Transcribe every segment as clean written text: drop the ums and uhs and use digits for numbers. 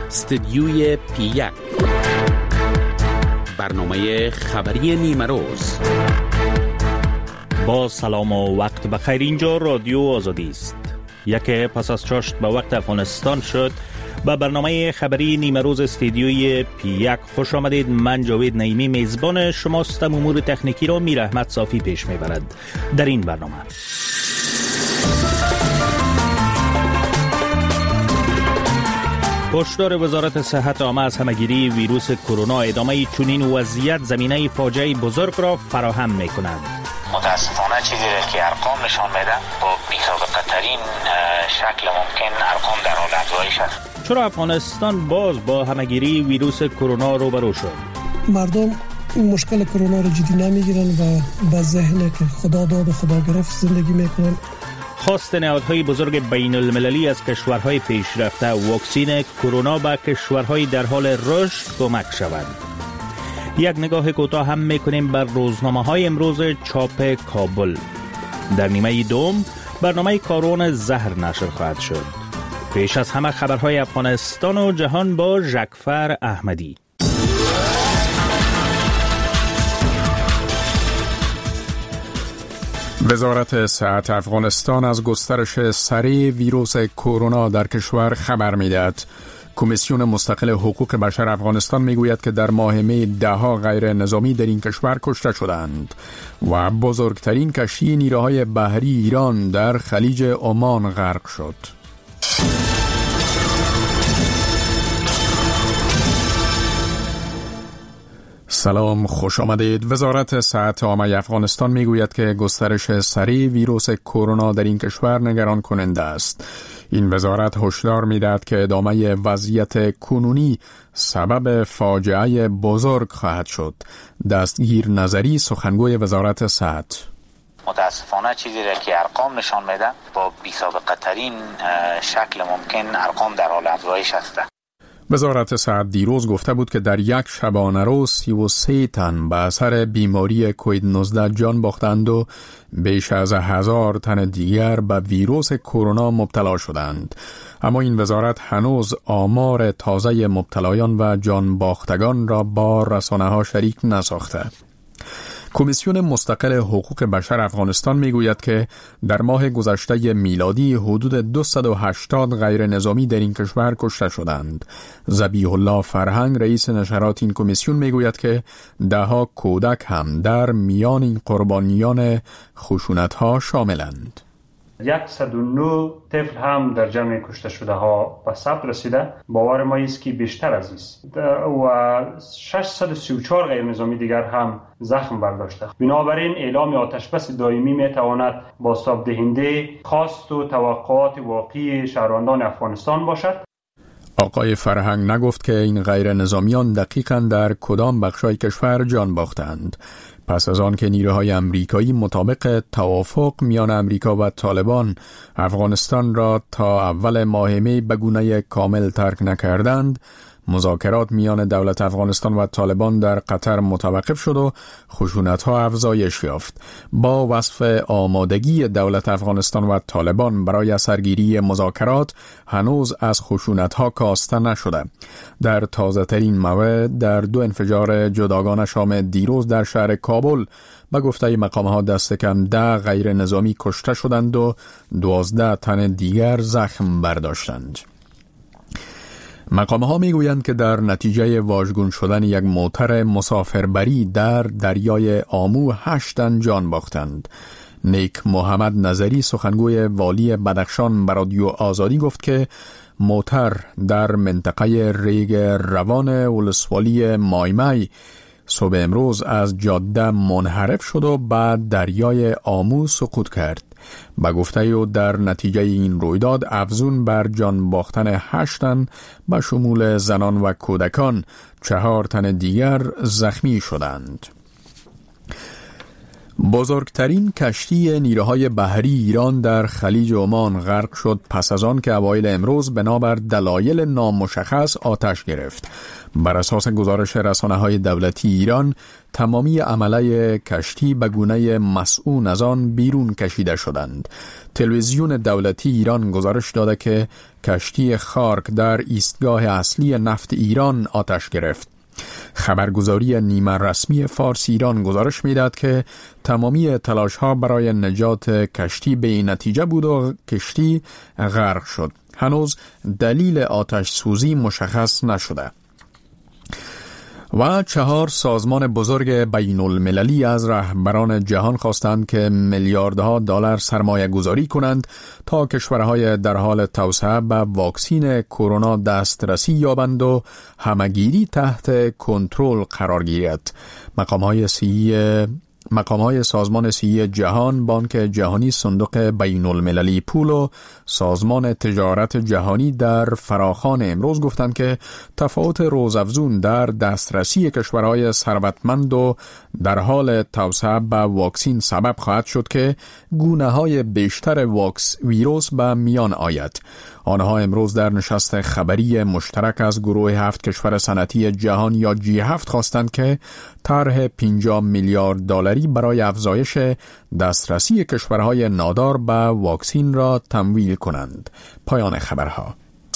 استدیوی P1 برنامه خبری نیمه روز. با سلام و وقت بخیر. اینجا رادیو آزادی است. یک پس از چاشت به وقت افغانستان شد. با برنامه خبری نیمه روز استدیوی P1 خوش آمدید. من جاوید نعیمی میزبان شماستم. امور تکنیکی را میر احمد صافی پیش میبرد. در این برنامه هشدار وزارت صحت عامه از همهگیری ویروس کرونا. ادامه چنین وضعیت زمینه فاجعه بزرگ را فراهم می‌کند. متاسفانه چیزی که ارقام نشان میده با بی‌سابقه ترین شکل ممکن ارقام در حال افزایش است. چرا افغانستان باز با همهگیری ویروس کرونا روبرو شد؟ مردم این مشکل کرونا رو جدی نمیگیرن و به ذهن که خدا داد و خدا گرفت زندگی میکنن. خواست نهادهای بزرگ بین المللی از کشورهای پیشرفته واکسین کرونا به کشورهای در حال رشد کمک شود. یک نگاه کوتاه هم میکنیم بر روزنامه‌های امروز چاپ کابل. در نیمه دوم برنامه کارون زهر نشر خواهد شد. پیش از همه خبرهای افغانستان و جهان با ژکفر احمدی. وزارت صحت افغانستان از گسترش سریع ویروس کرونا در کشور خبر می‌دهد. کمیسیون مستقل حقوق بشر افغانستان میگوید که در ماه می 10 غیر نظامی در این کشور کشته شدند و بزرگترین کشتی نیروهای بحری ایران در خلیج عمان غرق شد. سلام، خوش آمدید. وزارت صحت عامه افغانستان میگوید که گسترش سریع ویروس کرونا در این کشور نگران کننده است. این وزارت هشدار میدهد که ادامه وضعیت کنونی سبب فاجعه بزرگ خواهد شد. دستگیر نظری سخنگوی وزارت صحت: متاسفانه چیزی که ارقام نشان میده با بی‌سابقه ترین شکل ممکن ارقام در حال افزایش است. وزارت صحت دیروز گفته بود که در یک شبانه روز 33 تن به اثر بیماری کووید 19 جان باختند و بیش از 1000 تن دیگر به ویروس کرونا مبتلا شدند. اما این وزارت هنوز آمار تازه مبتلایان و جان باختگان را با رسانه‌ها شریک نساخته. کمیسیون مستقل حقوق بشر افغانستان میگوید که در ماه گذشته میلادی حدود 280 غیر نظامی در این کشور کشته شدند. ذبیح الله فرهنگ رئیس نشرات این کمیسیون میگوید که دهها کودک هم در میان این قربانیان خشونت‌ها شاملند. 109 طفل هم در جمع کشته شده ها به ثبت رسیده. باور ما است که بیشتر از است و 634 غیر نظامی دیگر هم زخم برداشته. بنابراین اعلام آتشبس دائمی می تواند بازتاب دهنده خواست و توقعات واقعی شهروندان افغانستان باشد. آقای فرهنگ نگفت که این غیر نظامیان دقیقاً در کدام بخشای کشور جان باختند. پس از آن که نیروهای امریکایی مطابق توافق میان امریکا و طالبان افغانستان را تا اول ماه می به گونه کامل ترک نکردند، مذاکرات میان دولت افغانستان و طالبان در قطر متوقف شد و خشونت‌ها افزایش یافت. با وصف آمادگی دولت افغانستان و طالبان برای سرگیری مذاکرات هنوز از خشونت‌ها کاسته نشده. در تازه‌ترین مورد در 2 انفجار جداگانه شام دیروز در شهر کابل به گفته مقام‌ها دست کم 10 غیر نظامی کشته شدند و 12 تن دیگر زخم برداشتند. مقام‌ها میگویند که در نتیجه واژگون شدن یک موتر مسافربری در دریای آمو 8 تن جان باختند. نیک محمد نظری سخنگوی والی بدخشان به رادیو آزادی گفت که موتر در منطقه ریگ روان ولسوالی مایمای صبح امروز از جاده منحرف شد و بعد دریای آمو سقوط کرد. به گفته او در نتیجه این رویداد افزون بر جان باختن 8 تن به شمول زنان و کودکان 4 تن دیگر زخمی شدند. بزرگترین کشتی نیروهای بحری ایران در خلیج عمان غرق شد پس از آن که اوایل امروز بنابر دلایل نامشخص آتش گرفت. بر اساس گزارش رسانه‌های دولتی ایران، تمامی عمله کشتی به گونه مسئول از آن بیرون کشیده شدند. تلویزیون دولتی ایران گزارش داده که کشتی خارک در ایستگاه اصلی نفت ایران آتش گرفت. خبرگزاری نیمه رسمی فارس ایران گزارش می‌داد که تمامی تلاش‌ها برای نجات کشتی به این نتیجه بود و کشتی غرق شد. هنوز دلیل آتش سوزی مشخص نشده. و 4 سازمان بزرگ بین المللی از رهبران جهان خواستند که میلیاردها دلار سرمایه گذاری کنند تا کشورهای در حال توسعه به واکسین کرونا دسترسی یابند و همگیری تحت کنترل قرار گیرد. مقام‌های سازمان صحی جهان، بانک جهانی، صندوق بین المللی پول و سازمان تجارت جهانی در فراخوان امروز گفتند که تفاوت روزافزون در دسترسی کشورهای ثروتمند و در حال توسعه به واکسین سبب خواهد شد که گونه‌های بیشتر ویروس به میان آید. آنها امروز در نشست خبری مشترک از گروه 7 کشور صنعتی جهان یا G7 خواستند که طرح 50 میلیارد دلاری برای افزایش دسترسی کشورهای نادار به واکسین را تمویل کنند. پایان خبرها.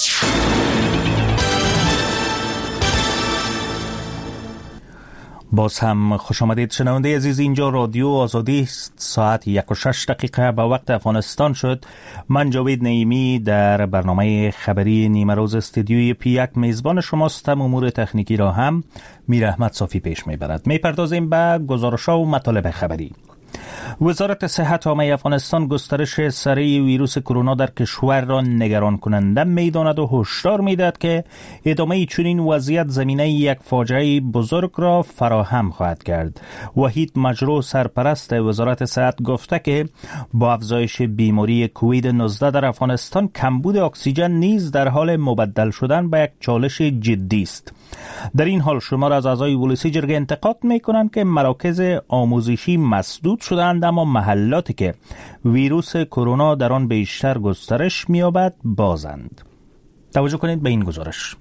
باز هم خوش آمدید شنونده عزیز، اینجا رادیو آزادی است. ساعت 1:06 به وقت افغانستان شد. من جاوید نعیمی در برنامه خبری نیمه روز استودیوی P1 میزبان شماستم. امور تکنیکی را هم میر احمد صافی پیش میبرد. میپردازیم به گزارش‌ها و مطالب خبری. وزارت صحت عامه افغانستان گسترش سریع ویروس کرونا در کشور را نگران کننده می‌داند و هشدار می‌دهد که ادامه چنین وضعیت زمینه یک فاجعه بزرگ را فراهم خواهد کرد. وحید مجروح سرپرست وزارت صحت گفته که با افزایش بیماری کووید 19 در افغانستان کمبود اکسیژن نیز در حال مبدل شدن به یک چالش جدی است. در این حال شمار از اعضای ولسی جرگه انتقاد می‌کنند که مراکز آموزشی مسدود شدند، اما محلاتی که ویروس کرونا در آن بیشتر گسترش می‌یابد بازند. توجه کنید به این گزارش.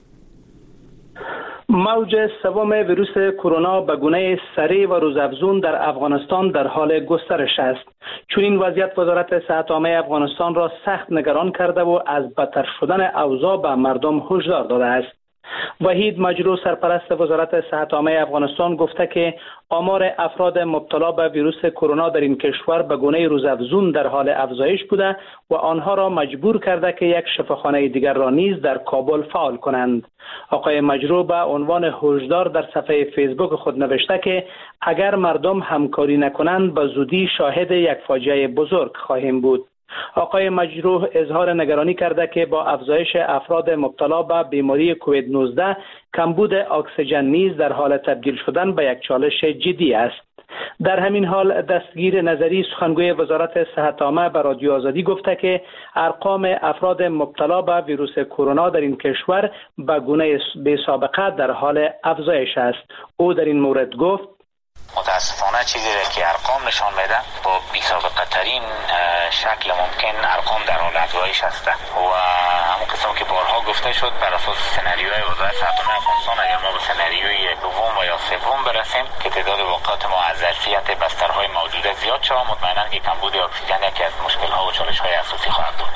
موج سوم ویروس کرونا به گونه سریع و روزافزون در افغانستان در حال گسترش است. چون این وضعیت وزارت صحت عامه افغانستان را سخت نگران کرده و از بدتر شدن اوضاع به مردم هشدار داده است. وحید مجروح سرپرست وزارت صحت عامه افغانستان گفته که آمار افراد مبتلا به ویروس کرونا در این کشور به گونه روزافزون در حال افزایش بوده و آنها را مجبور کرده که یک شفاخانه دیگر را نیز در کابل فعال کنند. آقای مجروح به عنوان هشدار در صفحه فیسبوک خود نوشته که اگر مردم همکاری نکنند به زودی شاهد یک فاجعه بزرگ خواهیم بود. آقای مجروح اظهار نگرانی کرده که با افزایش افراد مبتلا به بیماری کووید 19 کمبود اکسیژن نیز در حال تبدیل شدن به یک چالش جدی است. در همین حال دستگیر نظری سخنگوی وزارت صحت عامه به رادیو آزادی گفته که ارقام افراد مبتلا به ویروس کرونا در این کشور به گونه بی سابقه در حال افزایش است. او در این مورد گفت: متاسفانه چیزی را که ارقام نشان میده با بی‌سابقه ترین شکل ممکن ارقام در حال افزایش هست و همون قسم که بارها گفته شد بر اساس سناریوی وزارت صحت عامه افغانستان اگر ما به سناریوی دوم و یا سوم برسیم که تعداد وقایع ما از ظرفیت بسترهای موجوده زیاد شود، مطمئنا که کمبود اکسیژن یکی از مشکل‌ها و چالش‌های اساسی خواهد بود.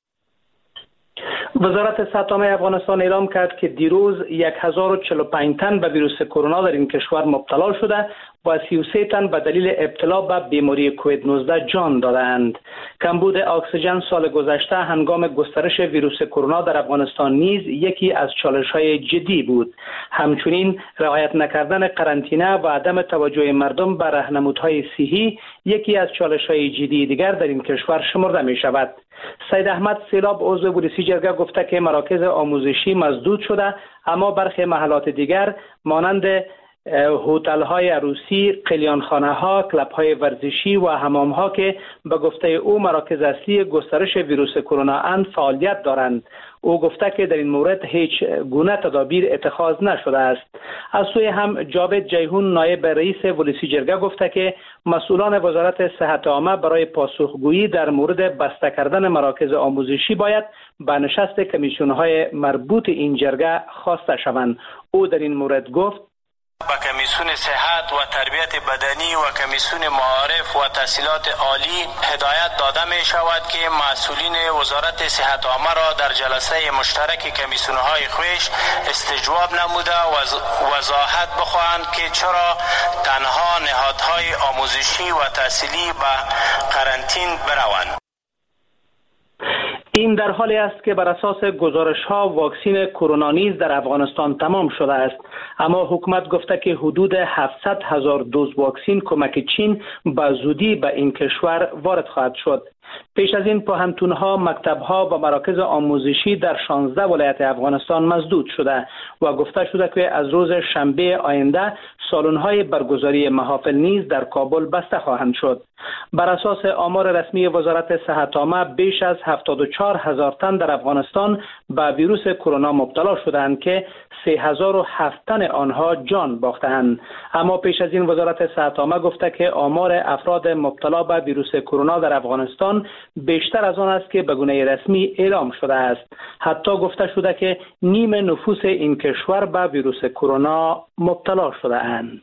وزارت صحت عامه افغانستان اعلام کرد که دیروز 1045 تن به ویروس کرونا در این کشور مبتلا شده و 33 تن به دلیل ابتلا به بیماری کووید 19 جان دادند. کمبود اکسیژن سال گذشته هنگام گسترش ویروس کرونا در افغانستان نیز یکی از چالش‌های جدی بود. همچنین رعایت نکردن قرنطینه و عدم توجه مردم به راهنمودهای صحی یکی از چالش‌های جدی دیگر در این کشور شمرده می‌شود. سید احمد سیلاب عضو ولسی جرگه گفته که مراکز آموزشی مسدود شده، اما برخی محلات دیگر مانند هتل های عروسی، قلیان خانه ها، کلب های ورزشی و حمام ها که به گفته او مراکز اصلی گسترش ویروس کرونا اند فعالیت دارند. او گفته که در این مورد هیچ گونه تدابیر اتخاذ نشده است. از سوی هم جاوید جیهون نایب رئیس ولسی جرگه گفته که مسئولان وزارت صحت عامه برای پاسخگویی در مورد بسته کردن مراکز آموزشی باید به نشست کمیسیون‌های مربوط این جرگه خواسته شوند. او در این مورد گفت: با کمیسیون صحت و تربیت بدنی و کمیسیون معارف و تحصیلات عالی هدایت داده می شود که مسئولین وزارت صحت عامه را در جلسه مشترک کمیسیون‌های خویش استجواب نموده وضاحت بخواهند که چرا تنها نهادهای آموزشی و تحصیلی به قرنطین بروند. این در حالی است که بر اساس گزارش‌ها واکسین کرونا نیز در افغانستان تمام شده است، اما حکومت گفته که حدود 700,000 دوز واکسین کمک چین به زودی به این کشور وارد خواهد شد. پیش از این پوهنتون‌ها، مکتب‌ها و مراکز آموزشی در 16 ولایت افغانستان مسدود شده و گفته شده که از روز شنبه آینده سالن‌های برگزاری محافل نیز در کابل بسته خواهند شد. بر اساس آمار رسمی وزارت صحت عامه بیش از 74,000 تن در افغانستان به ویروس کرونا مبتلا شدند که 3,007 تن آنها جان باختند. اما پیش از این وزارت صحت عامه گفته که آمار افراد مبتلا به ویروس کرونا در افغانستان بیشتر از آن است که به گونه رسمی اعلام شده است. حتی گفته شده که نیم نفوس این کشور به ویروس کرونا مبتلا شده اند.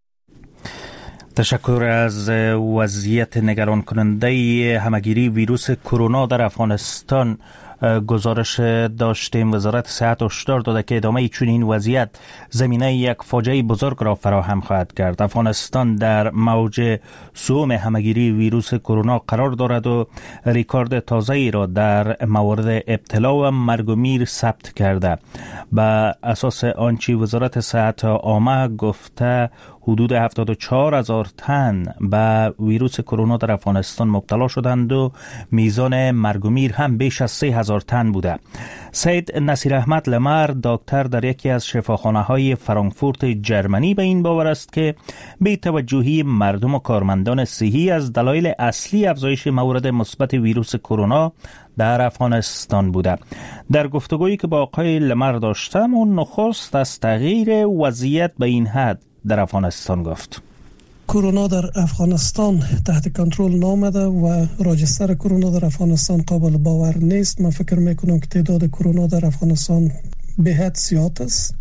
تشکر از وضعیت نگران کننده همگیری ویروس کرونا در افغانستان گزارش داشتیم. وزارت صحت هشدار داده که ادامه چنین وضعیت زمینه یک فاجعه بزرگ را فراهم خواهد کرد. افغانستان در موج سوم همگیری ویروس کرونا قرار دارد و ریکورد تازه‌ای را در موارد ابتلا و مرگ و میر ثبت کرده. به اساس آنچه وزارت صحت عامه گفته حدود 74,000 تن به ویروس کرونا در افغانستان مبتلا شدند و میزان مرگ و میر هم بیش از 3,000 تن بوده. سید نصیر احمد لمر، دکتر در یکی از شفاخانه‌های فرانکفورت جرمنی، به این باور است که بی توجهی مردم و کارمندان صحی از دلایل اصلی افزایش موارد مثبت ویروس کرونا در افغانستان بوده. در گفتگویی که با آقای لمر داشتم، اون نخست از تغییر وضعیت به این حد در افغانستان گفت. کرونا در افغانستان تحت کنترل نامده و راجستر کرونا در افغانستان قابل باور نیست. من فکر میکنم که تعداد کرونا در افغانستان به حد زیاد است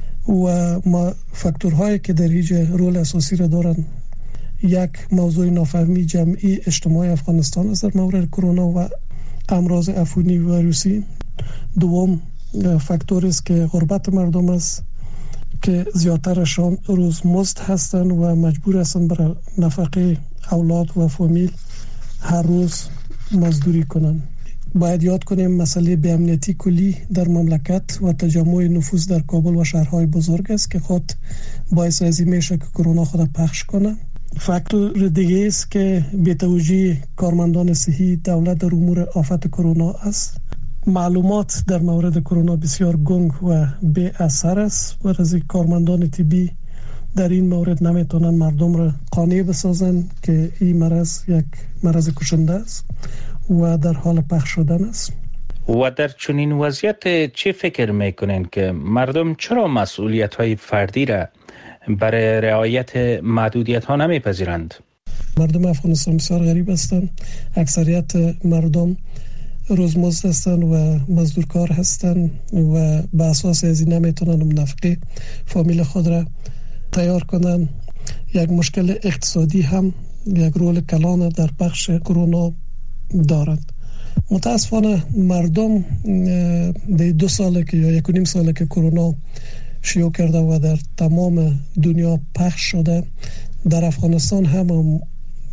و ما فاکتورهایی که در اینجا رول اساسی را دارند، یک موضوع نافهمی جمعی اجتماعی افغانستان است در مورد کرونا و امراض عفونی ویروسی. دوم فاکتور است که غربت مردم است که زیادترشان روزمزد هستند و مجبور هستند برای نفقه اولاد و فامیل هر روز مزدوری کنند. باید یاد کنیم مسئله بی‌امنیتی کلی در مملکت و تجمع نفوس در کابل و شهرهای بزرگ است که خود باعث از این میشه که کرونا خود پخش کنه. فاکتور دیگه است که بی‌توجهی کارمندان صحی دولت در امور آفت کرونا است. معلومات در مورد کرونا بسیار گنگ و بی اثر است و از کارمندان طبی در این مورد نمیتونن مردم را قانع بسازن که این مرض یک مرض کشنده است و در حال پخش شدن است. و در چنین وضعیت چه فکر میکنین که مردم چرا مسئولیت های فردی را برای رعایت محدودیت ها نمیپذیرند؟ مردم افغانستان بسیار غریب هستند. اکثریت مردم روزمزد هستند و مزدورکار هستند و به اساس از این نمیتونن نفقه فامیل خود را تیار کنند. یک مشکل اقتصادی هم یک رول کلان در بخش کرونا دارد. متاسفانه مردم در 2 سال که یا 1.5 سال که کرونا شیوع کرده و در تمام دنیا پخش شده، در افغانستان هم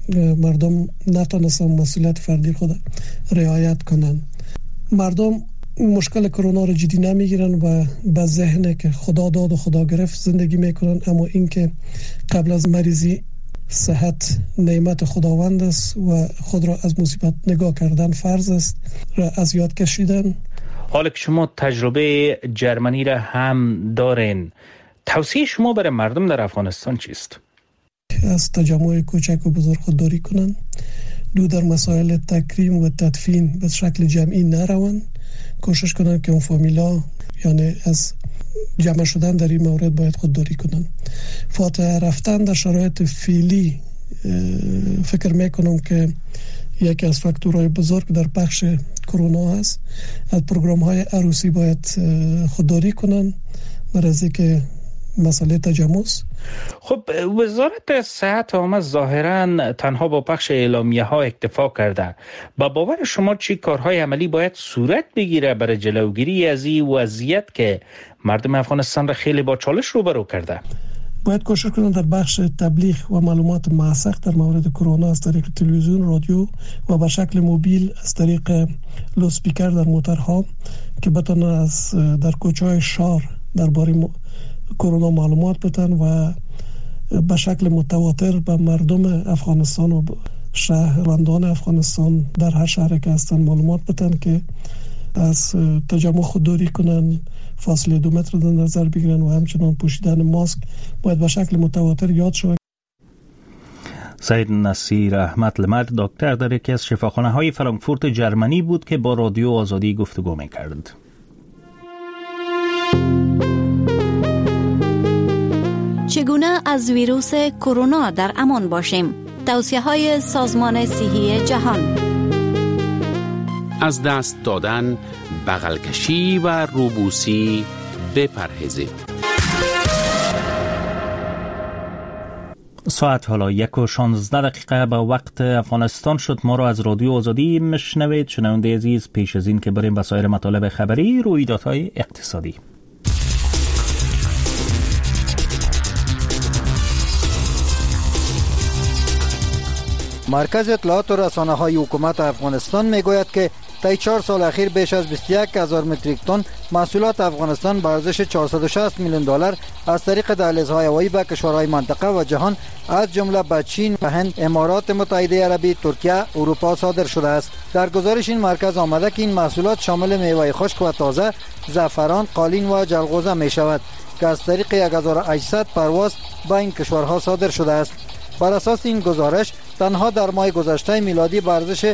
مردم نتونستن مسئولیت فردی خود رعایت کنند. مردم مشکل کرونا رو جدی نمیگیرن و به ذهن که خدا داد و خدا گرفت زندگی میکنن، اما اینکه قبل از مریضی صحت نعمت خداوند است و خود را از مصیبت نگاه کردن فرض است را از یاد کشیدن. حالا که شما تجربه جرمنی را هم دارین، توصیه شما برای مردم در افغانستان چیست؟ از تجمع کوچک و بزرگ خودداری کنند، در مسائل تکریم و تدفین به شکل جمعی نروند، کوشش کنند که اون فامیلا یعنی از جمع شدن در این مورد باید خودداری کنند. فاتحه رفتن در شرایط فعلی فکر میکنم که یکی از فاکتورهای بزرگ در بخش کرونا هست. از پروگرام های عروسی باید خودداری کنند برای که مسئله تجمع. خب وزارت صحت عامه ظاهراً تنها با پخش اعلامیه ها اکتفا کرده. با باور شما چه کارهای عملی باید صورت بگیره برای جلوگیری از این وضعیت که مردم افغانستان را خیلی با چالش روبرو کرده؟ باید کوشش کنند در بخش تبلیغ و معلومات موثق در مورد کرونا از طریق تلویزیون، رادیو و به شکل موبیل از طریق لوسپیکر در موترها که بتونن از در کوچه‌های شهر درباره کرونا معلومات بدن و به شکل متواتر به مردم افغانستان و شهروندان افغانستان در هر شهر که هستن معلومات بدن که از تجمع خودداری کنن، فاصله 2 متر در نظر بگیرن و همچنان پوشیدن ماسک باید به شکل متواتر یاد شود. سید نصیر احمد لمر دکتر در یکی از شفاخانه‌های فرانکفورت جرمنی بود که با رادیو آزادی گفتگو می‌کرد. چگونه از ویروس کرونا در امان باشیم؟ توصیه‌های سازمان صحی جهان. از دست دادن، بغل کشی و روبوسی بپرهیزید. ساعت حالا 1:16 به وقت افغانستان شد. ما را از رادیو آزادی مشنوید. شنونده عزیز، پیش از این که بریم به سایر مطالب خبری، رویدادهای اقتصادی. مرکز اطلاعات و رسانه‌های حکومت افغانستان میگوید که طی 4 سال اخیر بیش از 21,000 متریک تن محصولات افغانستان به ارزش 460 میلیون دلار از طریق دهلیزهای هوایی به کشورهای منطقه و جهان از جمله به چین، هند، امارات متحده عربی، ترکیه، اروپا صادر شده است. در گزارش این مرکز آمده که این محصولات شامل میوه خشک و تازه، زعفران، قالین و جلغوزه می شود که از طریق 1800 پرواز به این کشورها صادر شده است. بر اساس این گزارش تنها در ماه گذشته میلادی به ارزش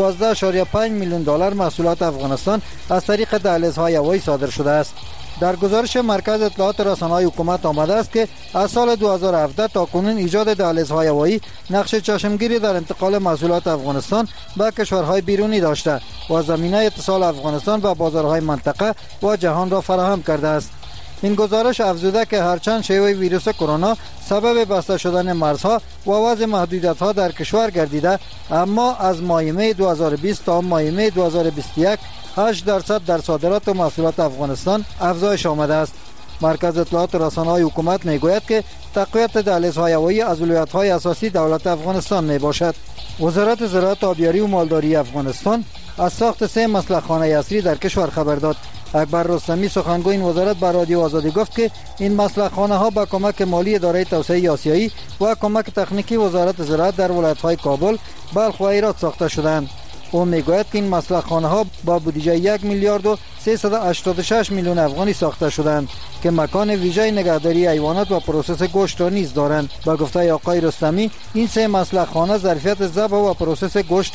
12.5 میلیون دلار محصولات افغانستان از طریق دهلیزهای هوایی صادر شده است. در گزارش مرکز اطلاعات رسانه‌های حکومت آمده است که از سال 2017 تا کنون ایجاد دهلیزهای هوایی نقش چشمگیری در انتقال محصولات افغانستان به کشورهای بیرونی داشته و زمینه اتصال افغانستان به بازارهای منطقه و جهان را فراهم کرده است. این گزارش افزوده که هرچند شیوع ویروس کرونا سبب بسته شدن مرزها و وضع محدودیت‌ها در کشور گردیده، اما از ماه می 2020 تا ماه می 2021 8% در صادرات و محصولات افغانستان افزایش آمده است. مرکز اطلاعات رسانه‌های حکومت میگوید که تقویت دهلیزهای هوایی از ولایت‌های اساسی دولت افغانستان میباشد. وزارت زراعت، آبیاری و مالداری افغانستان از ساخت 3 مسلخانه اصلی در کشور خبر داد. اکبر رستمی سخنگوی این وزارت به رادیو آزادی گفت که این مسلخانه ها با کمک مالی اداره توسعه آسیایی و کمک تکنیکی وزارت زراعت در ولایت‌های کابل، بلخ و هرات ساخته شدند. او میگوید که این مسلخانه ها با بودجه 1 میلیارد و 386 میلیون افغانی ساخته شدند که مکان ویژه نگهداری حیوانات و پروسس گوشت را نیز دارند. با گفته آقای رستمی، این 3 مسلخانه ظرفیت ذبح و پروسس گوشت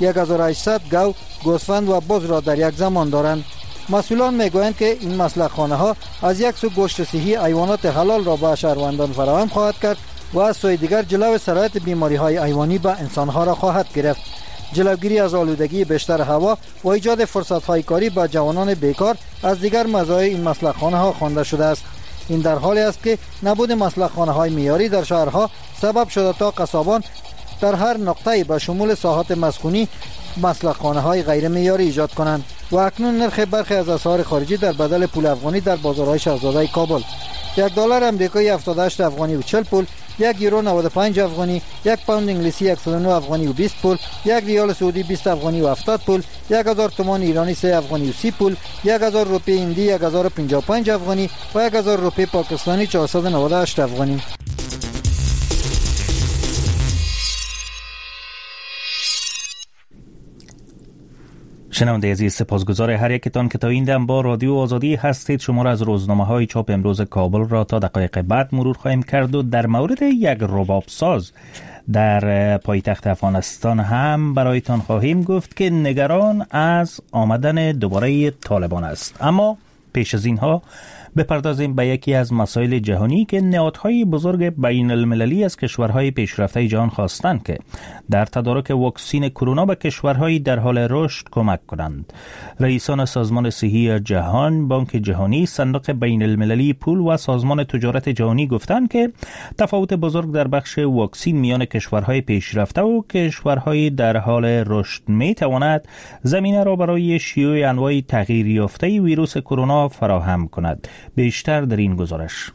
1800 گاو، گوسفند و بز را در یک زمان دارند. مسئولان میگویند که این مسلخانه ها از یک سو گوشت صحی حیوانات حلال را به شهروندان فراهم خواهد کرد و از سوی دیگر جلو سرایت بیماری های حیوانی به انسان ها را خواهد گرفت. جلوگیری از آلودگی بیشتر هوا و ایجاد فرصت های کاری به جوانان بیکار از دیگر مزایای این مسلخانه ها خوانده شده است. این در حالی است که نبود مسلخانه های معیاری در شهرها سبب شده تا قصابان در هر نقطه‌ای به شمول ساحات مسکونی مسلخانه های غیر معیاری ایجاد کنند و اکنون نرخ برخی از اسعار خارجی در بدل پول افغانی در بازارهای شاهزاده کابل: $1 امریکایی 78 افغانی و 40 پول، 1 یورو 95 افغانی، 1 پوند انگلیسی 109 افغانی و 20 پول، 1 ریال سعودی 20 افغانی و 70 پول، 1000 تومان ایرانی 3 افغانی و 30 پول، 1000 روپیه هندی 1055 افغانی و 1000 روپیه پاکستانی 498 افغانی. شنونده عزیز، سپاسگزار هر یکتان که تا این دم با رادیو آزادی هستید. شما را از روزنامه‌های چاپ امروز کابل را تا دقایق بعد مرور خواهیم کرد و در مورد یک رباب ساز در پایتخت افغانستان هم برایتان خواهیم گفت که نگران از آمدن دوباره طالبان است. اما پیش از اینها بپردازیم به یکی از مسائل جهانی که نهادهای بزرگ بین المللی از کشورهای پیشرفته جهان خواستند که در تدارک واکسین کرونا به کشورهای در حال رشد کمک کنند. رئیسان سازمان صحی جهان، بانک جهانی، صندوق بین المللی پول و سازمان تجارت جهانی گفتند که تفاوت بزرگ در بخش واکسین میان کشورهای پیشرفته و کشورهای در حال رشد می تواند زمینه را برای شیوع انواع تغییر یافته ویروس کرونا فراهم کند. بیشتر در این گزارش.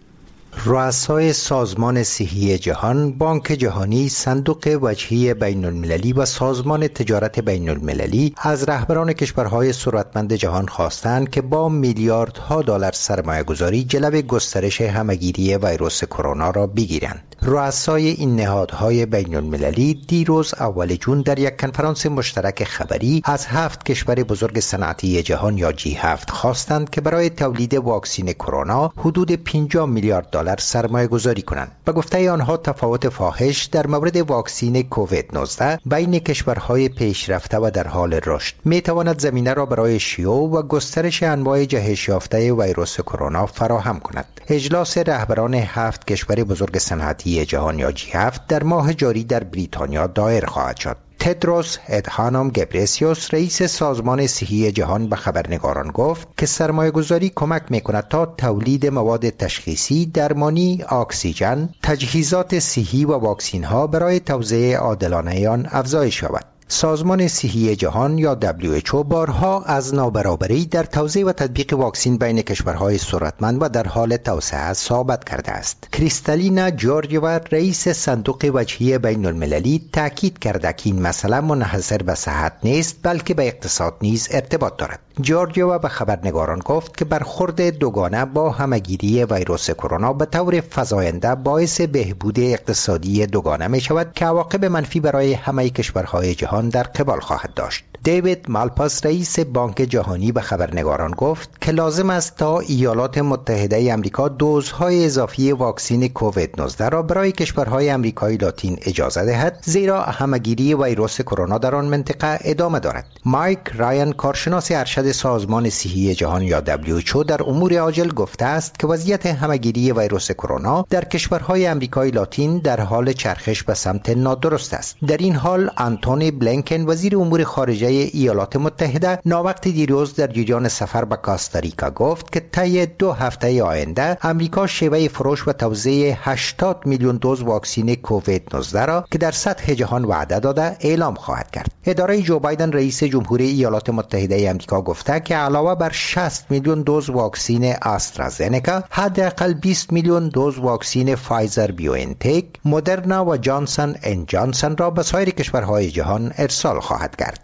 رؤسای سازمان صحی جهان، بانک جهانی، صندوق وجهی بین المللی و سازمان تجارت بین المللی از رهبران کشورهای ثروتمند جهان خواستند که با میلیاردها دلار سرمایه گذاری جلب گسترش همهگیری ویروس کرونا را بگیرند. رؤسای این نهادهای بین المللی دیروز اول جون در یک کنفرانس مشترک خبری از 7 کشور بزرگ صنعتی جهان یا G7 خواستند که برای تولید واکسین کرونا حدود 50 میلیارد دلار سرمایه گذاری کنند. به گفته آنها تفاوت فاحش در مورد واکسین کووید 19 بین کشورهای پیشرفته و در حال رشد می تواند زمینه را برای شیوع و گسترش انواع جهش یافته ویروس کرونا فراهم کند. اجلاس رهبران 7 کشور بزرگ صنعتی جهان یا G7 در ماه جاری در بریتانیا دایر خواهد شد. تدروس ادهانوم گبریسیوس رئیس سازمان صحی جهان به خبرنگاران گفت که سرمایه‌گذاری کمک می‌کند تا تولید مواد تشخیصی، درمانی، اکسیژن، تجهیزات صحی و واکسین‌ها برای توزیع عادلانه آن افزایش یابد. سازمان صحی جهان یا WHO بارها از نابرابری در توزیع و تطبیق واکسین بین کشورهای ثروتمند و در حال توسعه صحبت کرده است. کریستالینا جورجیوا رئیس صندوق وجهی بین المللی تاکید کرده که این مسئله منحصر به صحت نیست بلکه به اقتصاد نیز ارتباط دارد. جورجیوا به خبرنگاران گفت که برخورد دوگانه با همهگیری ویروس کرونا به طور فزاینده باعث بهبود اقتصادی دوگانه می شود که عواقب منفی برای همه کشورهای جهان در قبال خواهد داشت. دیوید مالپاس رئیس بانک جهانی به خبرنگاران گفت که لازم است تا ایالات متحده آمریکا دوزهای اضافی واکسین کووید 19 را برای کشورهای آمریکای لاتین اجازه دهد، زیرا همهگیری ویروس کرونا در آن منطقه ادامه دارد. مایک رایان کارشناس ارشد سازمان صحی جهان یا WHO در امور عاجل گفته است که وضعیت همهگیری ویروس کرونا در کشورهای آمریکای لاتین در حال چرخش به سمت نادرست است. در این حال آنتونی بلینکن وزیر امور خارجه ایالات متحده ناوقت دیروز در جریان سفر به کاستاریکا گفت که طی 2 هفته آینده آمریکا شیوه فروش و توزیع 80 میلیون دوز واکسین کووید 19 را که در سطح جهان وعده داده اعلام خواهد کرد. اداره جو بایدن رئیس جمهوری ایالات متحده آمریکا گفته که علاوه بر 60 میلیون دوز واکسین آسترازنکا، حداقل 20 میلیون دوز واکسین فایزر بیوانتک، مدرنا و جانسون اند جانسون را به سایر کشورهای جهان ارسال خواهد کرد.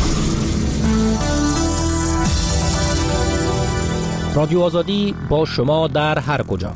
رادیو آزادی با شما در هر کجا.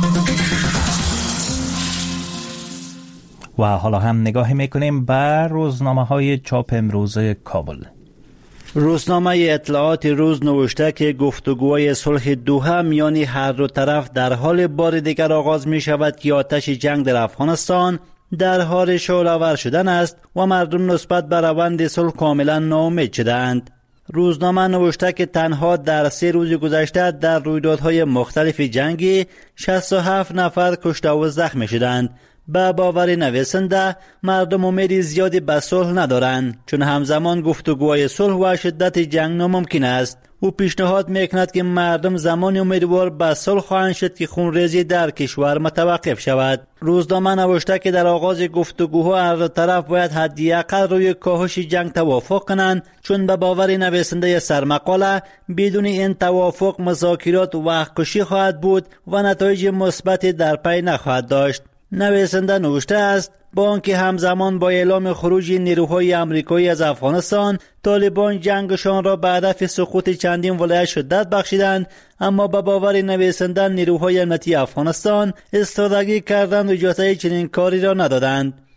و حالا هم نگاهی میکنیم بر روزنامه‌های چاپ امروز کابل. روزنامه اطلاعات روز نوشته که گفتگوهای صلح دوحه میان هر دو طرف در حال بار دیگر آغاز می شود که آتش جنگ در افغانستان در حال شعله‌آور شدن است و مردم نسبت به روند صلح کاملا ناامید شدند. روزنامه نوشته که تنها در 3 روز گذشته در رویدادهای مختلف جنگی 67 نفر کشته و زخمی شدند. به باور نویسنده مردم امید زیادی به صلح ندارند، چون همزمان گفتگوهای صلح و شدت جنگ ناممکن است. او پیشنهاد میکند که مردم زمانی امیدوار به صلح خواهند شد که خونریزی در کشور متوقف شود. روزنامه نوشته که در آغاز گفتگوها هر دو طرف باید حداقل روی کاهش جنگ توافق کنند، چون به باور نویسنده سرمقاله بدون این توافق مذاکرات وقت‌کشی خواهد بود و نتایج مثبتی در پی نخواهد داشت. نویسنده نوشته است با آنکه همزمان با اعلام خروج نیروهای آمریکایی از افغانستان، طالبان جنگشان را به هدف سقوط چندین ولایت شدت بخشیدند، اما به باور نویسنده نیروهای امنیتی افغانستان استراتژی کردند و اجازه چنین کاری را ندادند.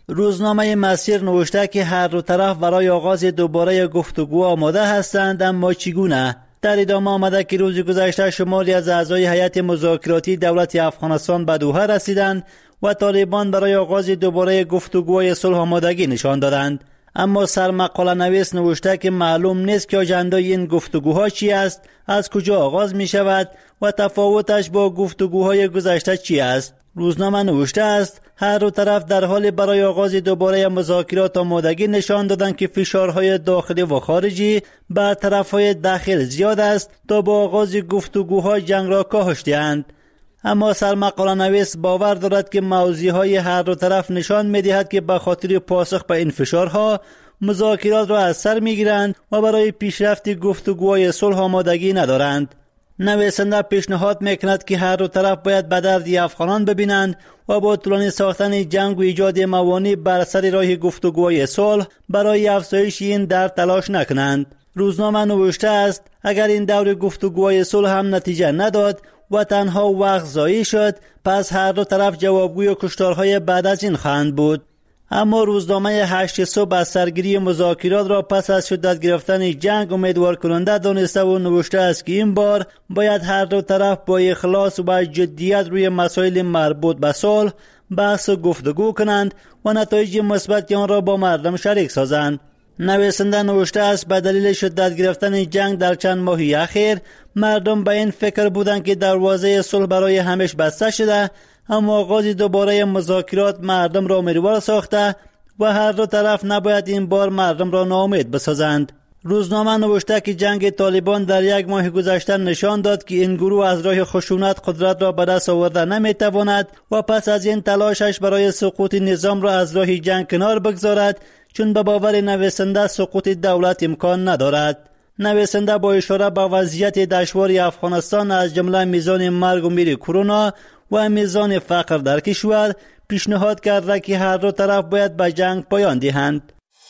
روزنامه مسیر نوشته که هر دو طرف برای آغاز دوباره گفتگو آماده هستند، اما چگونه؟ در ادامه آمده که روز گذشته شماری از اعضای هیئت مذاکراتی دولت افغانستان به دوحه رسیدند و طالبان برای آغاز دوباره گفتگوهای صلح آمادگی نشان دادند. اما سرمقاله نویس نوشته که معلوم نیست که اجندای این گفتگوها چی است، از کجا آغاز می شود و تفاوتش با گفتگوهای گذشته چی است. روزنامه نوشته است هر دو طرف در حال برای آغاز دوباره مذاکرات آمادگی نشان دادند که فشارهای داخلی و خارجی بر طرفهای داخل زیاد است تا با آغاز گفتگوها جنگ را کاهش دهند. اما سرمقاله نویس باور دارد که موضوعهای هر دو طرف نشان می‌دهد که به خاطر پاسخ به این فشارها مذاکرات را از سر می‌گیرند و برای پیشرفت گفتگوهای صلح آمادگی ندارند. نویسنده پیشنهاد میکند که هر دو طرف باید به درد افغانان ببینند و با طولانی ساختن جنگ و ایجاد موانع بر سر راه گفتگوهای صلح برای افزایش این درد تلاش نکنند. روزنامه نوشته است اگر این دور گفتگوهای صلح هم نتیجه نداد و تنها وقت ضایع شد، پس هر دو طرف جوابگوی کشتارهای بعد از این خواهند بود. اما روزنامه 8 صبح از سرگیری مذاکرات را پس از شدت گرفتن جنگ امیدوار کننده دانسته و نوشته است که این بار باید هر دو طرف با اخلاص و جدیت روی مسائل مربوط به صلح بحث و گفتگو کنند و نتایج مثبت آن را با مردم شریک سازند. نویسنده نوشته است به دلیل شدت گرفتن جنگ در چند ماهی اخیر مردم به این فکر بودند که دروازه صلح برای همیشه بسته شده، اما آغاز دوباره مذاکرات مردم را امیدوار ساخته و هر دو طرف نباید این بار مردم را ناامید بسازند. روزنامه نوشته که جنگ طالبان در 1 ماه گذشته نشان داد که این گروه از راه خشونت قدرت را به دست آورده نمیتواند و پس از این تلاشش برای سقوط نظام را از راه جنگ کنار بگذارد، چون به باور نویسنده سقوط دولت امکان ندارد. نویسنده با اشاره به وضعیت دشوار افغانستان از جمله میزان مرگ و میر کرونا و میزان فقر در کشور پیشنهاد کرده که هر دو طرف باید به جنگ پایان دهند.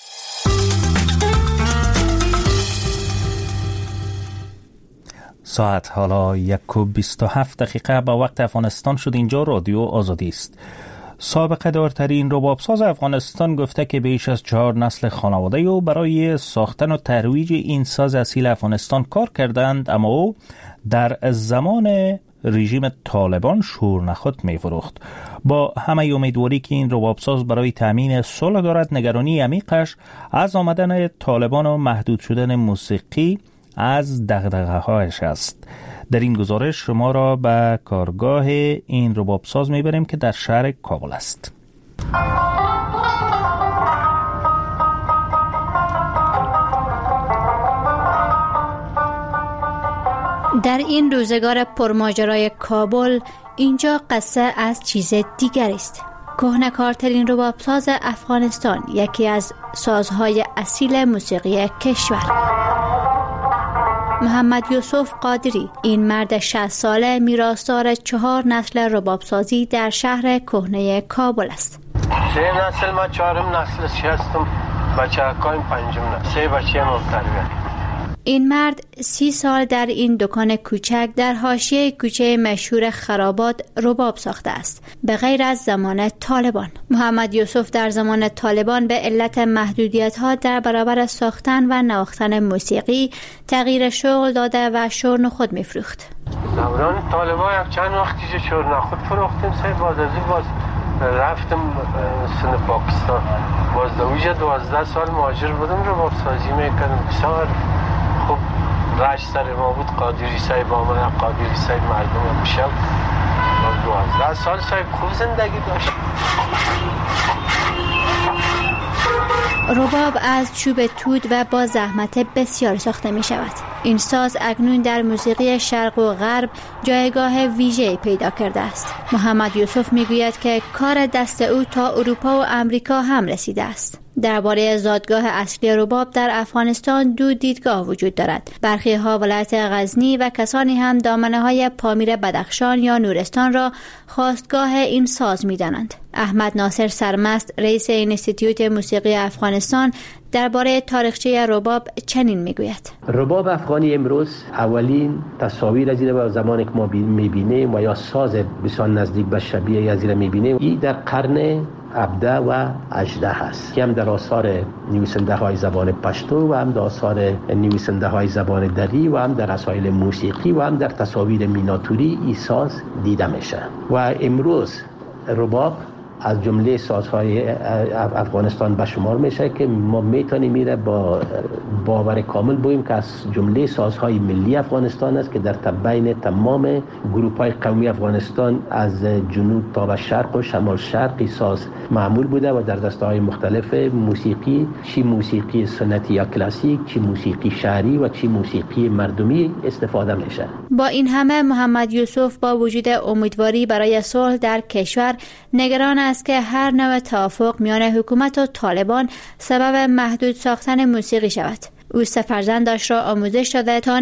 ساعت حالا 1:27 به وقت افغانستان شد. اینجا رادیو آزادی است. سابقه دارترین ربابساز افغانستان گفته که بیش از 4 نسل خانواده او برای ساختن و ترویج این ساز اصیل افغانستان کار کردند، اما او در زمان رژیم طالبان شور نخود می فروخت. با همه امیدواری که این ربابساز برای تامین صلح دارد، نگرانی عمیقش از آمدن طالبان و محدود شدن موسیقی از دغدغه‌هایش است. در این گزارش شما را به کارگاه این ربابساز میبریم که در شهر کابل است. در این روزگار پرماجرای کابل اینجا قصه از چیز دیگری است. کهنه‌کارترین ربابساز افغانستان، یکی از سازهای اصیل موسیقی کشور. محمد یوسف قادری، این مرد 60 ساله میراثدار 4 نسل ربابسازی در شهر کهنه کابل است. 3 نسل، ما 4م نسل هستم، بچه‌کایم 5م نسل، 3 بچه ما تربیت. این مرد 30 سال در این دکان کوچک در حاشیه کوچه مشهور خرابات رباب ساخته است، به غیر از زمان طالبان. محمد یوسف در زمان طالبان به علت محدودیت‌ها در برابر ساختن و نواختن موسیقی تغییر شغل داده و شور نخود می‌فروخت. دوران طالبان چند وقتی شور نخود فروختیم، سه باز از باز رفتم سن پاکستان. باز دویجه 12 سال مهاجر بودم، رباب سازی می‌کردم. بسیار خب راش سر ما بود، قادری صاحب آمد، قادری صاحب مردم بشم. 12 سال صاحب خوب زندگی داشت. رباب از چوب توت و با زحمت بسیار ساخته می شود. این ساز اکنون در موسیقی شرق و غرب جایگاه ویژه‌ای پیدا کرده است. محمد یوسف می گوید که کار دست او تا اروپا و امریکا هم رسیده است. درباره زادگاه اصلی رباب در افغانستان 2 دیدگاه وجود دارد. برخی ها ولایت غزنی و کسانی هم دامنه های پامیر بدخشان یا نورستان را خواستگاه این ساز می دانند. احمد ناصر سرمست، رئیس اینستیتوت موسیقی افغانستان، درباره تاریخچه رباب چنین میگوید: رباب افغانی امروز اولین تصاویر از این زمانی که ما میبینیم و یا ساز بسیار نزدیک به شبیه از این میبینیم، این در قرن 17 و 18 هست که هم در آثار نویسنده های زبان پشتو و هم در آثار نویسنده های زبان دری و هم در رسایل موسیقی و هم در تصاویر میناتوری این ساز دیده میشه. و امروز رباب از جمله سازهای افغانستان به شمار میشه که ما میتونیم میره با باور کامل بگوییم که از جمله سازهای ملی افغانستان است که در بین تمام گروه های قومی افغانستان از جنوب تا به شرق و شمال شرقی ساز معمول بوده و در دسته های مختلف موسیقی، چی موسیقی سنتی یا کلاسیک، چی موسیقی شعری و چی موسیقی مردمی استفاده میشه. با این همه محمد یوسف با وجود امیدواری برای صلح در کشور نگران است که هر نوع توافق میان حکومت و طالبان سبب محدود ساختن موسیقی شود. او سه فرزندش را آموزش داده تا